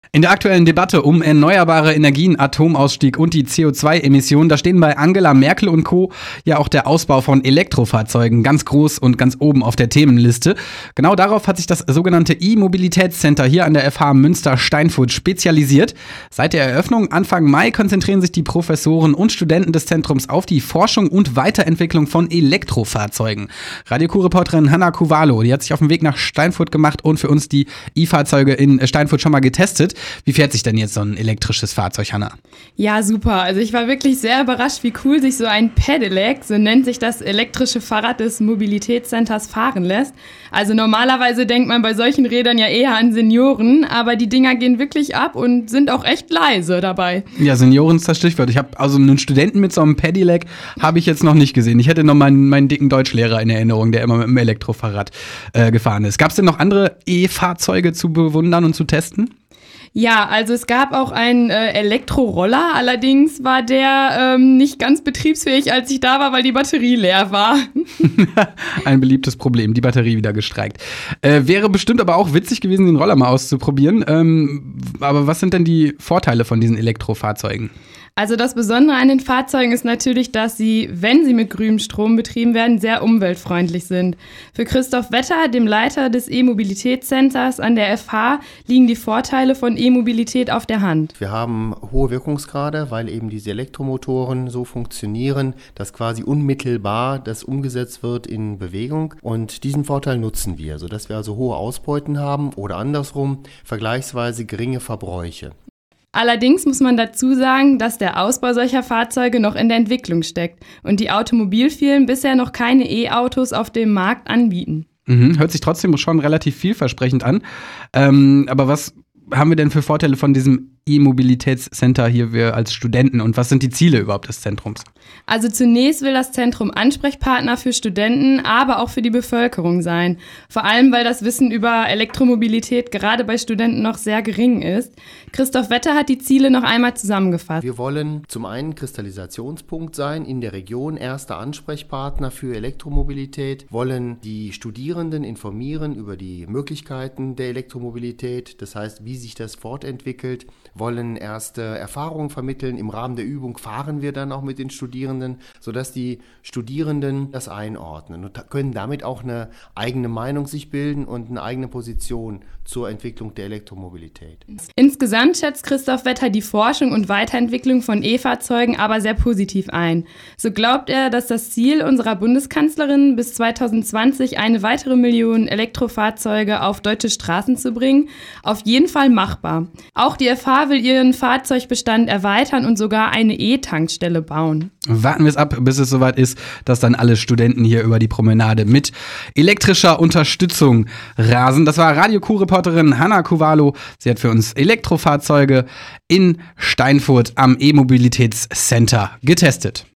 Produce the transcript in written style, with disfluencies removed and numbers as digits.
In der aktuellen Debatte um erneuerbare Energien, Atomausstieg und die CO2-Emissionen, da stehen bei Angela Merkel und Co. ja auch der Ausbau von Elektrofahrzeugen ganz groß und ganz oben auf der Themenliste. Genau darauf hat sich das sogenannte E-Mobilitätscenter hier an der FH Münster-Steinfurt spezialisiert. Seit der Eröffnung Anfang Mai konzentrieren sich die Professoren und Studenten des Zentrums auf die Forschung und Weiterentwicklung von Elektrofahrzeugen. Radio Q-Reporterin Hanna Kuvalo, die hat sich auf den Weg nach Steinfurt gemacht und für uns die E-Fahrzeuge in Steinfurt schon mal getestet. Wie fährt sich denn jetzt so ein elektrisches Fahrzeug, Hanna? Ja, super. Also ich war wirklich sehr überrascht, wie cool sich so ein Pedelec, so nennt sich das elektrische Fahrrad des Mobilitätscenters, fahren lässt. Also normalerweise denkt man bei solchen Rädern ja eher an Senioren, aber die Dinger gehen wirklich ab und sind auch echt leise dabei. Ja, Senioren ist das Stichwort. Ich habe also einen Studenten mit so einem Pedelec habe ich jetzt noch nicht gesehen. Ich hätte noch meinen dicken Deutschlehrer in Erinnerung, der immer mit dem Elektrofahrrad gefahren ist. Gab es denn noch andere E-Fahrzeuge zu bewundern und zu testen? Ja, also es gab auch einen Elektroroller, allerdings war der nicht ganz betriebsfähig, als ich da war, weil die Batterie leer war. Ein beliebtes Problem, die Batterie wieder gestreikt. Wäre bestimmt aber auch witzig gewesen, den Roller mal auszuprobieren. Aber was sind denn die Vorteile von diesen Elektrofahrzeugen? Also das Besondere an den Fahrzeugen ist natürlich, dass sie, wenn sie mit grünem Strom betrieben werden, sehr umweltfreundlich sind. Für Christoph Wetter, dem Leiter des E-Mobilitätscenters an der FH, liegen die Vorteile von E-Mobilität auf der Hand. Wir haben hohe Wirkungsgrade, weil eben diese Elektromotoren so funktionieren, dass quasi unmittelbar das umgesetzt wird in Bewegung. Und diesen Vorteil nutzen wir, sodass wir also hohe Ausbeuten haben oder andersrum vergleichsweise geringe Verbräuche. Allerdings muss man dazu sagen, dass der Ausbau solcher Fahrzeuge noch in der Entwicklung steckt und die Automobilfirmen bisher noch keine E-Autos auf dem Markt anbieten. Hört sich trotzdem schon relativ vielversprechend an. Aber was haben wir denn für Vorteile von diesem E-Mobilitätscenter hier wir als Studenten und was sind die Ziele überhaupt des Zentrums? Also zunächst will das Zentrum Ansprechpartner für Studenten, aber auch für die Bevölkerung sein. Vor allem, weil das Wissen über Elektromobilität gerade bei Studenten noch sehr gering ist. Christoph Wetter hat die Ziele noch einmal zusammengefasst. Wir wollen zum einen Kristallisationspunkt sein in der Region, erster Ansprechpartner für Elektromobilität, wollen die Studierenden informieren über die Möglichkeiten der Elektromobilität, das heißt, wie sich das fortentwickelt, wollen erste Erfahrungen vermitteln. Im Rahmen der Übung fahren wir dann auch mit den Studierenden, sodass die Studierenden das einordnen und können damit auch eine eigene Meinung sich bilden und eine eigene Position zur Entwicklung der Elektromobilität. Insgesamt schätzt Christoph Wetter die Forschung und Weiterentwicklung von E-Fahrzeugen aber sehr positiv ein. So glaubt er, dass das Ziel unserer Bundeskanzlerin bis 2020 eine weitere Million Elektrofahrzeuge auf deutsche Straßen zu bringen, auf jeden Fall machbar. Auch die FH will ihren Fahrzeugbestand erweitern und sogar eine E-Tankstelle bauen. Warten wir es ab, bis es soweit ist, dass dann alle Studenten hier über die Promenade mit elektrischer Unterstützung rasen. Das war Radio Q-Reporterin Hanna Kuvalo. Sie hat für uns Elektrofahrzeuge in Steinfurt am E-Mobilitätscenter getestet.